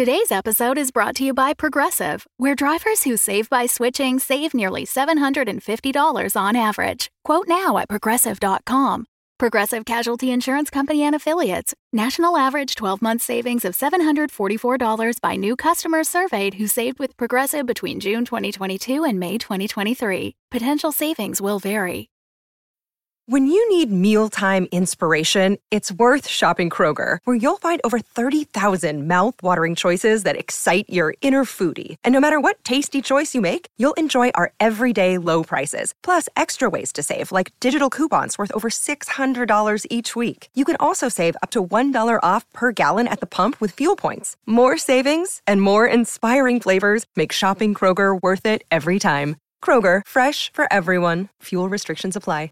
Today's episode is brought to you by Progressive, where drivers who save by switching save nearly $750 on average. Quote now at Progressive.com. Progressive Casualty Insurance Company and Affiliates. National average 12-month savings of $744 by new customers surveyed who saved with Progressive between June 2022 and May 2023. Potential savings will vary. When you need mealtime inspiration, it's worth shopping Kroger, where you'll find over 30,000 mouth-watering choices that excite your inner foodie. And no matter what tasty choice you make, you'll enjoy our everyday low prices, plus extra ways to save, like digital coupons worth over $600 each week. You can also save up to $1 off per gallon at the pump with fuel points. More savings and more inspiring flavors make shopping Kroger worth it every time. Kroger, fresh for everyone. Fuel restrictions apply.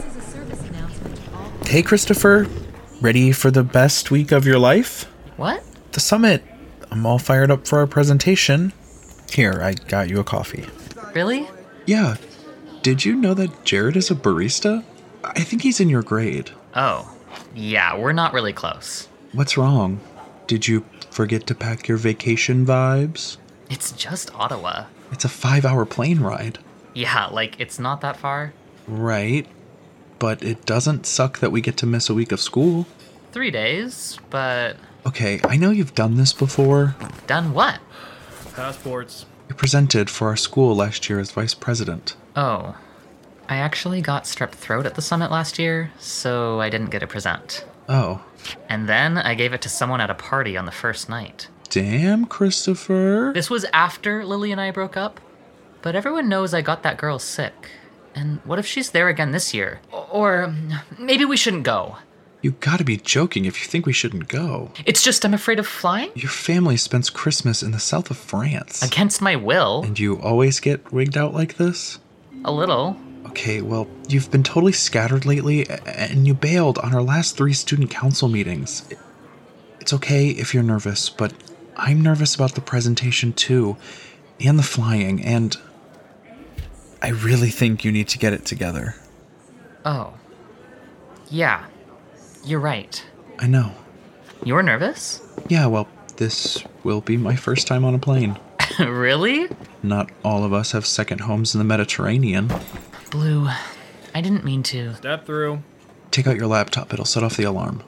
Hey, Christopher. Ready for the best week of your life? What? The summit. I'm all fired up for our presentation. Here, I got you a coffee. Really? Yeah. Did you know that Jared is a barista? I think he's in your grade. Oh, yeah, we're not really close. What's wrong? Did you forget to pack your vacation vibes? It's just Ottawa. It's a 5-hour plane ride. Yeah, like, it's not that far. Right. But it doesn't suck that we get to miss a week of school. 3 days, but... Okay, I know you've done this before. Done what? Passports. You presented for our school last year as vice president. Oh, I actually got strep throat at the summit last year, so I didn't get a present. Oh. And then I gave it to someone at a party on the first night. Damn, Christopher. This was after Lily and I broke up, but everyone knows I got that girl sick. And what if she's there again this year? Or maybe we shouldn't go. You gotta be joking if you think we shouldn't go. It's just I'm afraid of flying. Your family spends Christmas in the south of France. Against my will. And you always get wigged out like this? A little. Okay, well, you've been totally scattered lately, and you bailed on our last 3 student council meetings. It's okay if you're nervous, but I'm nervous about the presentation too, and the flying, and I really think you need to get it together. Oh. Yeah. You're right. I know. You're nervous? Yeah, well, this will be my first time on a plane. Really? Not all of us have second homes in the Mediterranean. Blue, I didn't mean to. Step through. Take out your laptop. It'll set off the alarm.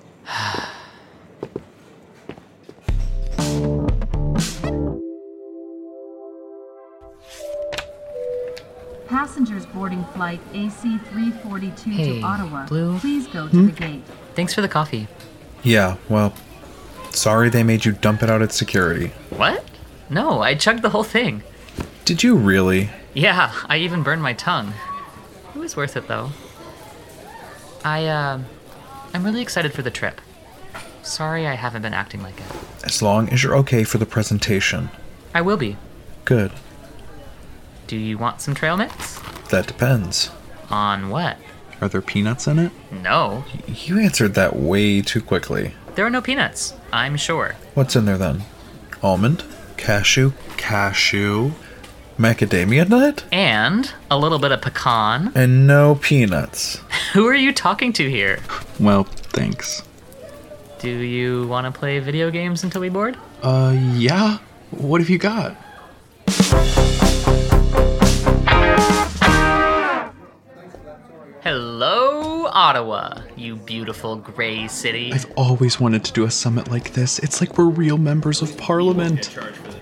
Passengers boarding flight AC-342 Hey, to Ottawa. Blue. Please go to the gate. Thanks for the coffee. Yeah, well, sorry they made you dump it out at security. What? No, I chugged the whole thing. Did you really? Yeah, I even burned my tongue. It was worth it, though. I'm really excited for the trip. Sorry I haven't been acting like it. As long as you're okay for the presentation. I will be. Good. Do you want some trail mix? That depends. On what? Are there peanuts in it? No. You answered that way too quickly. There are no peanuts, I'm sure. What's in there then? Almond? Cashew? Macadamia nut? And a little bit of pecan. And no peanuts. Who are you talking to here? Well, thanks. Do you want to play video games until we board? Yeah. What have you got? Hello, Ottawa, you beautiful gray city. I've always wanted to do a summit like this. It's like we're real members of parliament.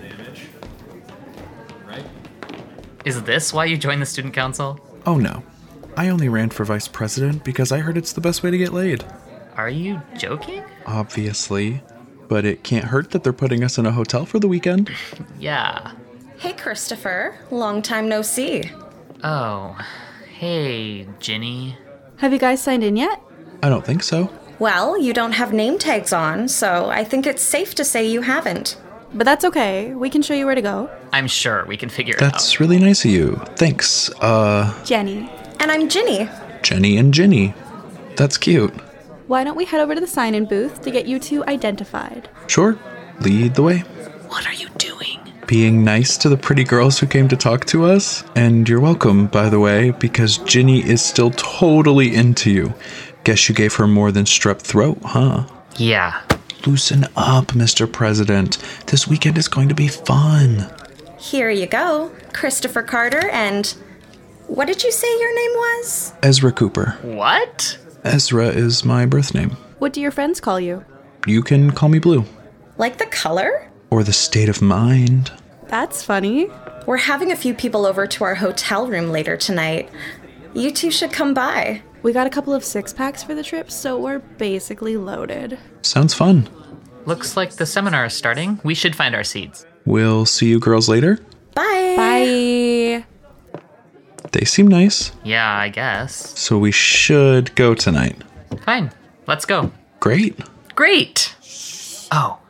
Is this why you joined the student council? Oh no. I only ran for vice president because I heard it's the best way to get laid. Are you joking? Obviously. But it can't hurt that they're putting us in a hotel for the weekend. Yeah. Hey, Christopher. Long time no see. Oh, hey, Ginny. Have you guys signed in yet? I don't think so. Well, you don't have name tags on, so I think it's safe to say you haven't. But that's okay. We can show you where to go. I'm sure we can figure it out. That's really nice of you. Thanks. Jenny. And I'm Ginny. Jenny and Ginny. That's cute. Why don't we head over to the sign-in booth to get you two identified? Sure. Lead the way. What are you doing? Being nice to the pretty girls who came to talk to us. And you're welcome, by the way, because Ginny is still totally into you. Guess you gave her more than strep throat, huh? Yeah, Loosen up, Mr. President. This weekend is going to be fun. Here you go, Christopher Carter, and what did you say your name was? Ezra Cooper. What? Ezra is my birth name. What do your friends call you? You can call me Blue. Like the color? Or the state of mind. That's funny. We're having a few people over to our hotel room later tonight. You two should come by. We got a couple of six-packs for the trip, so we're basically loaded. Sounds fun. Looks like the seminar is starting. We should find our seats. We'll see you girls later. Bye. Bye. They seem nice, Yeah, I guess. so we should go tonight. Fine. Let's go. Great. Great! Oh.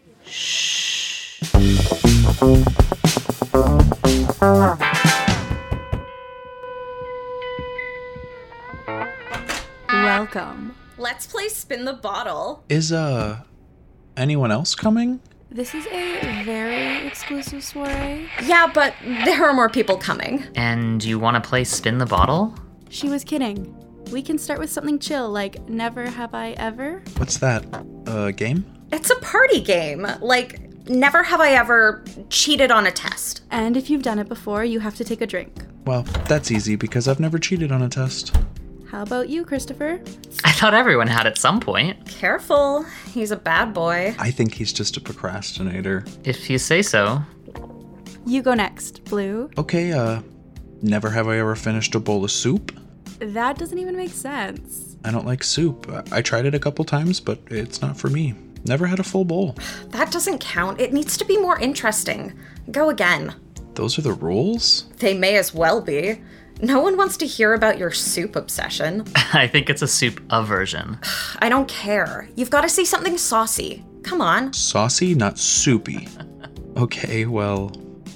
Welcome. Let's play Spin the Bottle. Is, anyone else coming? This is a very exclusive soiree. Yeah, but there are more people coming. And you want to play Spin the Bottle? She was kidding. We can start with something chill, like Never Have I Ever. What's that? A game? It's a party game. Like, never have I ever cheated on a test. And if you've done it before, you have to take a drink. Well, that's easy because I've never cheated on a test. How about you, Christopher? I thought everyone had at some point. Careful, he's a bad boy. I think he's just a procrastinator. If you say so. You go next, Blue. Okay, never have I ever finished a bowl of soup. That doesn't even make sense. I don't like soup. I tried it a couple times, but it's not for me. Never had a full bowl. That doesn't count. It needs to be more interesting. Go again. Those are the rules? They may as well be. No one wants to hear about your soup obsession. I think it's a soup aversion. I don't care. You've got to say something saucy. Come on. Saucy, not soupy. Okay, well,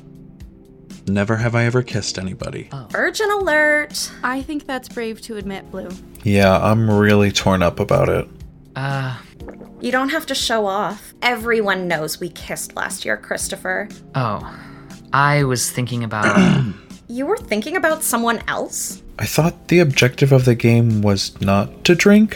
never have I ever kissed anybody. Virgin alert. I think that's brave to admit, Blue. Yeah, I'm really torn up about it. You don't have to show off. Everyone knows we kissed last year, Christopher. Oh. I was thinking about... You were thinking about someone else? I thought the objective of the game was not to drink.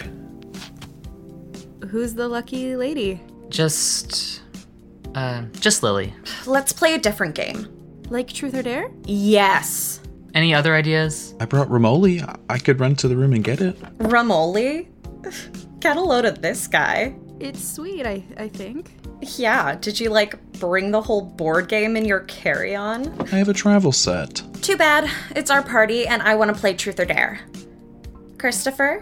Who's the lucky lady? Just Lily. Let's play a different game. Like Truth or Dare? Yes. Any other ideas? I brought Ramoli. I could run to the room and get it. Ramoli? Get a load of this guy. It's sweet, I think. Yeah, did you, bring the whole board game in your carry-on? I have a travel set. Too bad. It's our party, and I want to play Truth or Dare. Christopher?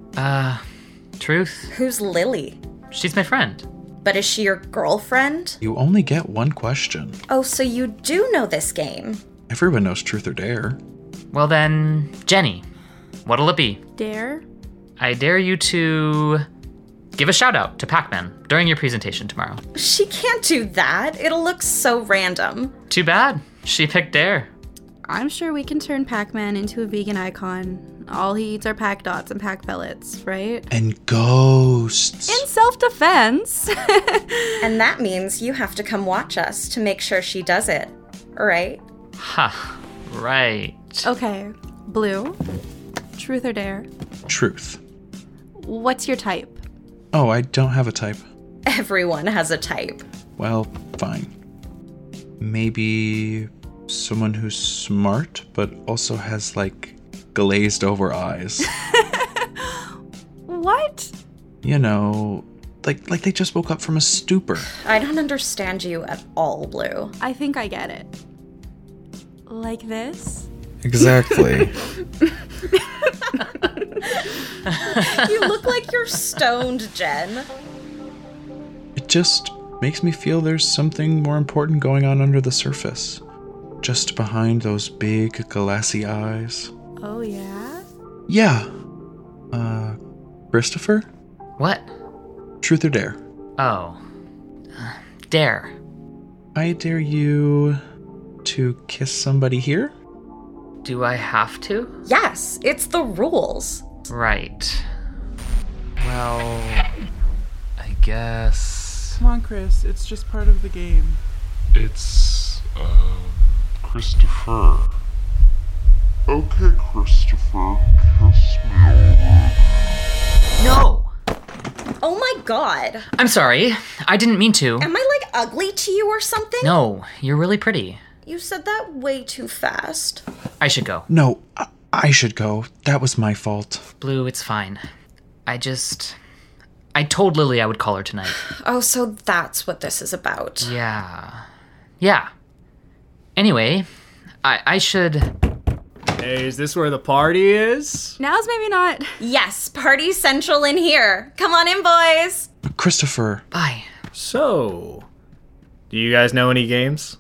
Truth? Who's Lily? She's my friend. But is she your girlfriend? You only get one question. Oh, so you do know this game. Everyone knows Truth or Dare. Well then, Jenny. What'll it be? Dare? I dare you to give a shout out to Pac-Man during your presentation tomorrow. She can't do that. It'll look so random. Too bad. She picked Dare. I'm sure we can turn Pac-Man into a vegan icon. All he eats are Pac Dots and Pac Pellets, right? And ghosts. In self-defense. And that means you have to come watch us to make sure she does it. Right? Ha. Right. Okay, Blue. Truth or Dare? Truth. What's your type? Oh, I don't have a type. Everyone has a type. Well, fine. Maybe someone who's smart, but also has, glazed over eyes. What? You know, like they just woke up from a stupor. I don't understand you at all, Blue. I think I get it. Like this? Exactly. You look like you're stoned, Jen. It just makes me feel there's something more important going on under the surface. Just behind those big, glassy eyes. Oh, yeah? Yeah. Christopher? What? Truth or Dare? Oh. Dare. I dare you to kiss somebody here? Do I have to? Yes, it's the rules. Right. Well, I guess... Come on, Chris. It's just part of the game. It's, Christopher. Okay, Christopher, kiss me. No! Oh my God. I'm sorry. I didn't mean to. Am I, like, ugly to you or something? No, you're really pretty. You said that way too fast. I should go. No, I should go. That was my fault. Blue, it's fine. I told Lily I would call her tonight. Oh, so that's what this is about. Yeah. Anyway, I should... Hey, is this where the party is? Now's maybe not. Yes, party central in here. Come on in, boys. Christopher. Bye. So, do you guys know any games?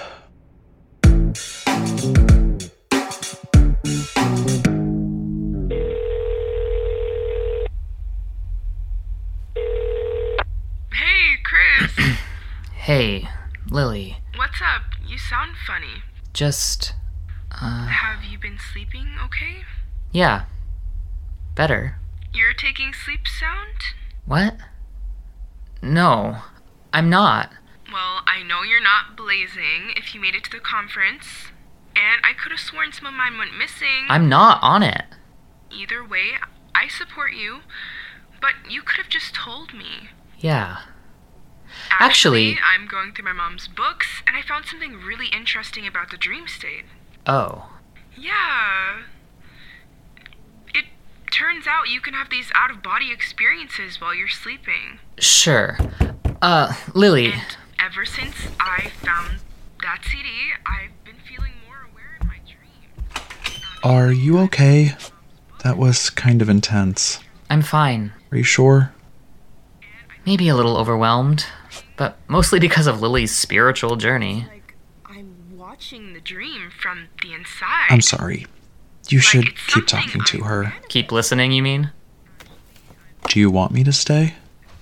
Hey, Chris. Hey, Lily. What's up? You sound funny. Just, Have you been sleeping okay? Yeah. Better. You're taking sleep sound? What? No, I'm not. Well, I know you're not blazing if you made it to the conference. And I could have sworn some of mine went missing. I'm not on it. Either way, I support you. But you could have just told me. Yeah. Actually, I'm going through my mom's books, and I found something really interesting about the dream state. Oh. Yeah. It turns out you can have these out-of-body experiences while you're sleeping. Sure. Lily. And ever since I found that CD, I've been feeling more aware in my dreams. Are you okay? That was kind of intense. I'm fine. Are you sure? Maybe a little overwhelmed, but mostly because of Lily's spiritual journey. Like, I'm watching the dream from the inside. I'm sorry. You should it's keep something talking to her. Keep listening, you mean? Do you want me to stay?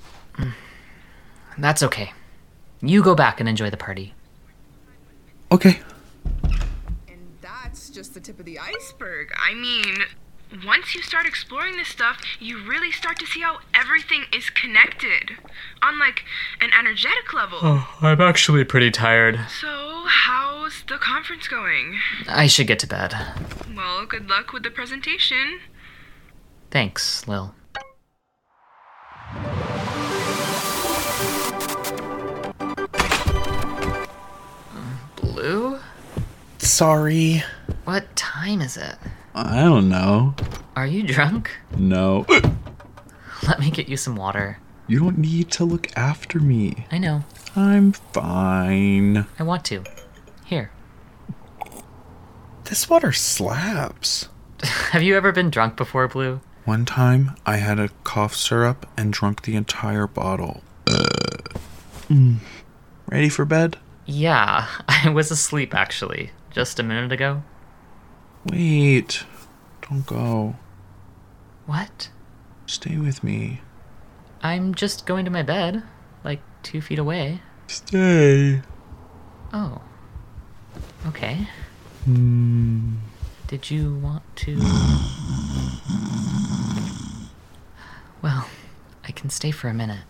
That's okay. You go back and enjoy the party. Okay. And that's just the tip of the iceberg. I mean, once you start exploring this stuff, you really start to see how everything is connected. On, like, an energetic level. Oh, I'm actually pretty tired. So, how's the conference going? I should get to bed. Well, good luck with the presentation. Thanks, Lil. Blue? Sorry. What time is it? I don't know. Are you drunk? No. Let me get you some water. You don't need to look after me. I know. I'm fine. I want to. Here. This water slaps. Have you ever been drunk before, Blue? One time, I had a cough syrup and drunk the entire bottle. Ready for bed? Yeah, I was asleep actually, just a minute ago. Wait. Don't go. What? Stay with me. I'm just going to my bed, like 2 feet away. Stay. Oh. Okay. Did you want to... Well, I can stay for a minute.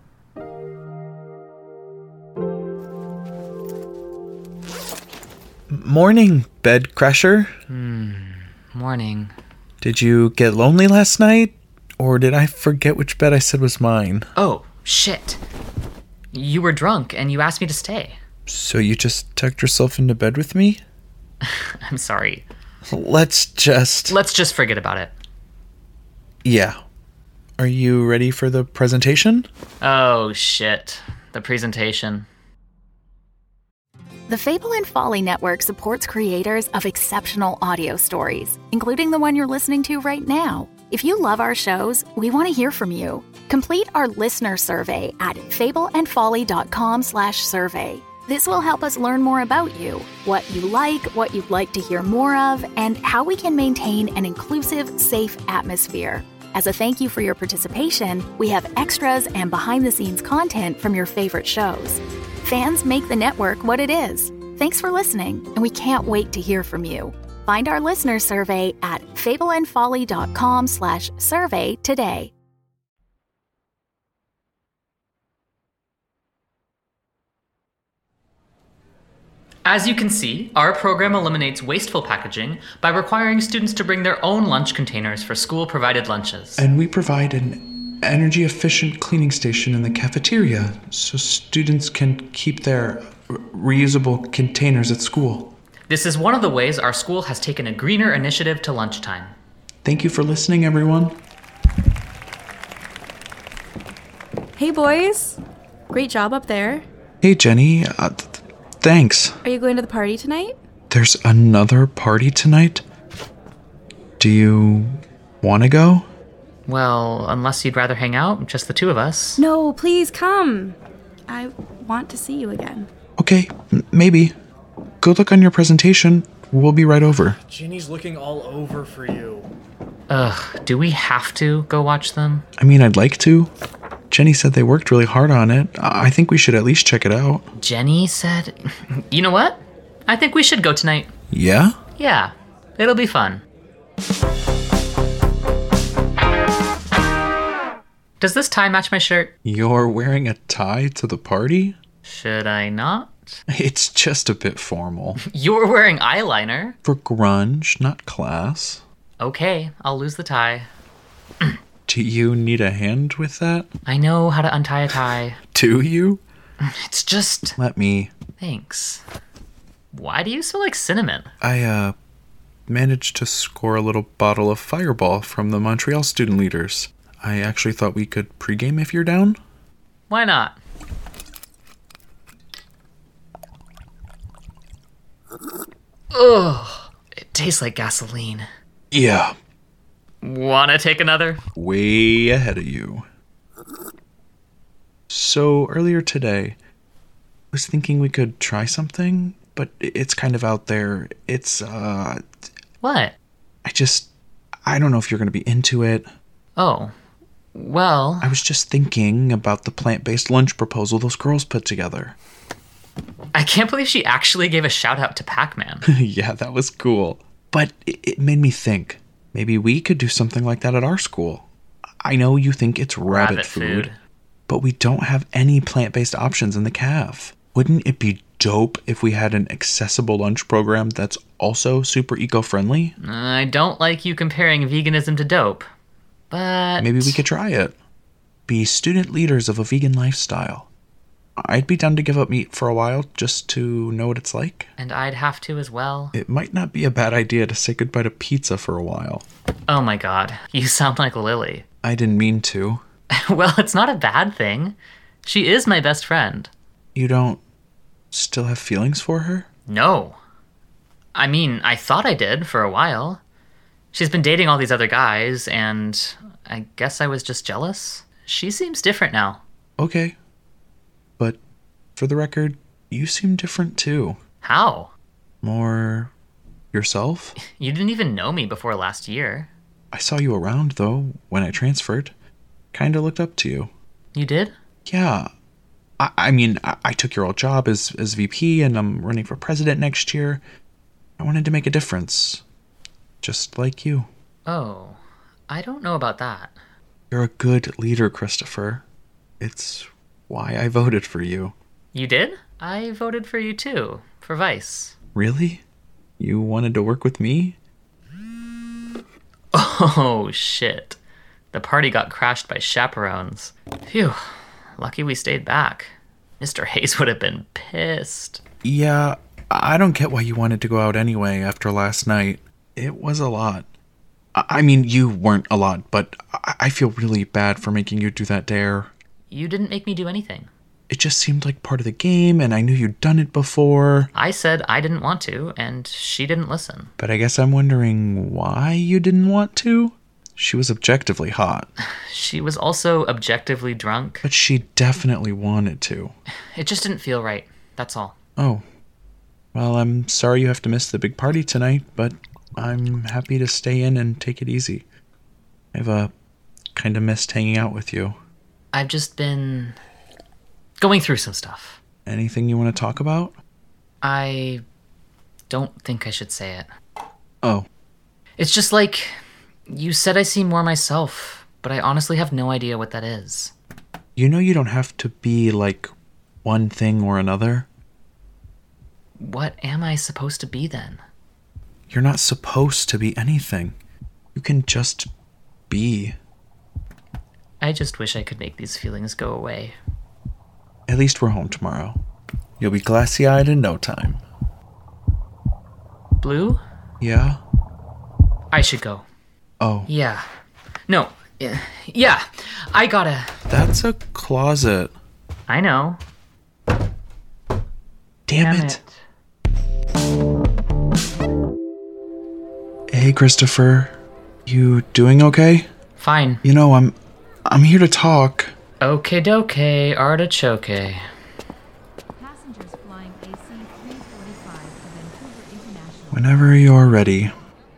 Morning, bed crasher. Morning. Did you get lonely last night? Or did I forget which bed I said was mine? Oh, shit. You were drunk and you asked me to stay. So you just tucked yourself into bed with me? I'm sorry. Let's just forget about it. Yeah. Are you ready for the presentation? Oh, shit. The presentation. The Fable and Folly Network supports creators of exceptional audio stories, including the one you're listening to right now. If you love our shows, we want to hear from you. Complete our listener survey at fableandfolly.com/survey. This will help us learn more about you, what you like, what you'd like to hear more of, and how we can maintain an inclusive, safe atmosphere. As a thank you for your participation, we have extras and behind-the-scenes content from your favorite shows. Fans make the network what it is. Thanks for listening, and we can't wait to hear from you. Find our listener survey at fableandfolly.com/survey today. As you can see, our program eliminates wasteful packaging by requiring students to bring their own lunch containers for school-provided lunches. And we provide an energy efficient cleaning station in the cafeteria so students can keep their reusable containers at school. This is one of the ways our school has taken a greener initiative to lunchtime. Thank you for listening, everyone. Hey, boys. Great job up there. Hey, Jenny. Thanks. Are you going to the party tonight? There's another party tonight? Do you want to go? Well, unless you'd rather hang out, just the two of us. No, please come. I want to see you again. Okay, maybe. Go look on your presentation. We'll be right over. Ginny's looking all over for you. Ugh, do we have to go watch them? I mean, I'd like to. Jenny said they worked really hard on it. I think we should at least check it out. Jenny said... You know what? I think we should go tonight. Yeah? Yeah, it'll be fun. Does this tie match my shirt? You're wearing a tie to the party? Should I not? It's just a bit formal. You're wearing eyeliner. For grunge, not class. Okay, I'll lose the tie. Do you need a hand with that? I know how to untie a tie. Do you? It's just... Let me. Thanks. Why do you smell like cinnamon? I, managed to score a little bottle of Fireball from the Montreal student leaders. I actually thought we could pregame if you're down. Why not? Ugh, it tastes like gasoline. Yeah. Wanna take another? Way ahead of you. So, earlier today, I was thinking we could try something, but it's kind of out there. It's, What? I don't know if you're gonna be into it. Oh, well... I was just thinking about the plant-based lunch proposal those girls put together. I can't believe she actually gave a shout-out to Pac-Man. Yeah, that was cool. But it made me think, maybe we could do something like that at our school. I know you think it's rabbit food, but we don't have any plant-based options in the caf. Wouldn't it be dope if we had an accessible lunch program that's also super eco-friendly? I don't like you comparing veganism to dope, but... Maybe we could try it. Be student leaders of a vegan lifestyle. I'd be down to give up meat for a while just to know what it's like. And I'd have to as well. It might not be a bad idea to say goodbye to pizza for a while. Oh my god, you sound like Lily. I didn't mean to. Well, it's not a bad thing. She is my best friend. You don't still have feelings for her? No. I mean, I thought I did for a while. She's been dating all these other guys, and I guess I was just jealous. She seems different now. Okay. But for the record, you seem different too. How? More yourself? You didn't even know me before last year. I saw you around, though, when I transferred. Kinda looked up to you. You did? Yeah. I mean, I took your old job as VP, and I'm running for president next year. I wanted to make a difference. Just like you. Oh, I don't know about that. You're a good leader, Christopher. It's why I voted for you. You did? I voted for you too, for Vice. Really? You wanted to work with me? Oh, shit. The party got crashed by chaperones. Phew. Lucky we stayed back. Mr. Hayes would have been pissed. Yeah, I don't get why you wanted to go out anyway after last night. It was a lot. I mean, you weren't a lot, but I feel really bad for making you do that dare. You didn't make me do anything. It just seemed like part of the game, and I knew you'd done it before. I said I didn't want to, and she didn't listen. But I guess I'm wondering why you didn't want to? She was objectively hot. She was also objectively drunk. But she definitely wanted to. It just didn't feel right, that's all. Oh. Well, I'm sorry you have to miss the big party tonight, but I'm happy to stay in and take it easy. I've, kinda missed hanging out with you. I've just been going through some stuff. Anything you want to talk about? I don't think I should say it. Oh. It's just like, you said I seem more myself, but I honestly have no idea what that is. You know you don't have to be, like, one thing or another. What am I supposed to be then? You're not supposed to be anything. You can just be. I just wish I could make these feelings go away. At least we're home tomorrow. You'll be glassy-eyed in no time. Blue? Yeah? I should go. Oh. Yeah. No. Yeah. I gotta... That's a closet. I know. Damn it. Hey, Christopher. You doing okay? Fine. You know, I'm here to talk. Okie dokie, artichoke. Passengers flying AC-345 to Vancouver International. Whenever you're ready.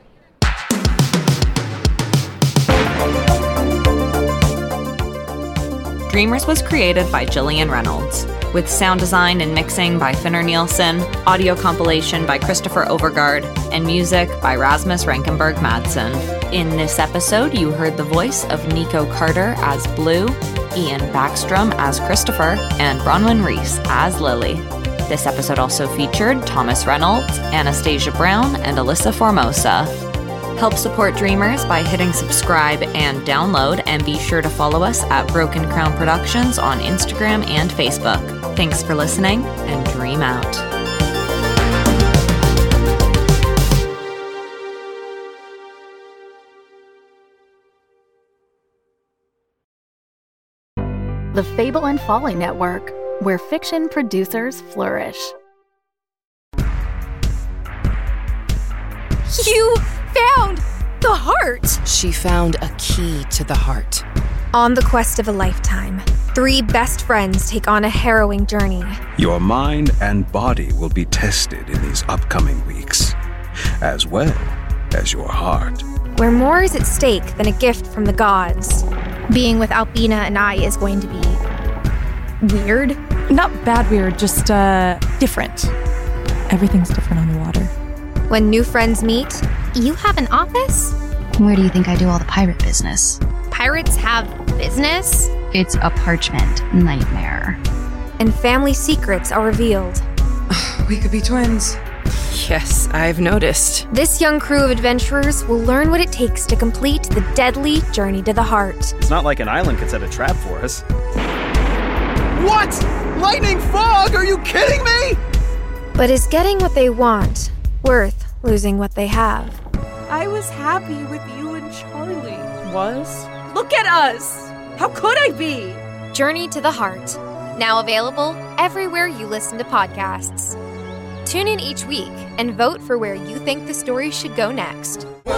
Dreamers was created by Gillian Reynolds, with sound design and mixing by Finner Nielsen, audio compilation by Christopher Overgaard, and music by Rasmus Rankenberg Madsen. In this episode, you heard the voice of Nico Carter as Blue, Ian Backstrom as Christopher, and Bronwyn Reese as Lily. This episode also featured Thomas Reynolds, Anastasia Brown, and Alyssa Formosa. Help support Dreamers by hitting subscribe and download, and be sure to follow us at Broken Crown Productions on Instagram and Facebook. Thanks for listening, and dream out. The Fable and Folly Network, where fiction producers flourish. You found the heart! She found a key to the heart. On the quest of a lifetime, 3 best friends take on a harrowing journey. Your mind and body will be tested in these upcoming weeks, as well as your heart. Where more is at stake than a gift from the gods. Being with Albina and I is going to be weird. Not bad weird, just different. Everything's different on the water. When new friends meet, you have an office? Where do you think I do all the pirate business? Pirates have business? It's a parchment nightmare. And family secrets are revealed. We could be twins. Yes, I've noticed. This young crew of adventurers will learn what it takes to complete the deadly journey to the heart. It's not like an island could set a trap for us. What? Lightning fog? Are you kidding me? But is getting what they want worth losing what they have? I was happy with you and Charlie. Was? Look at us! How could I be? Journey to the Heart. Now available everywhere you listen to podcasts. Tune in each week and vote for where you think the story should go next.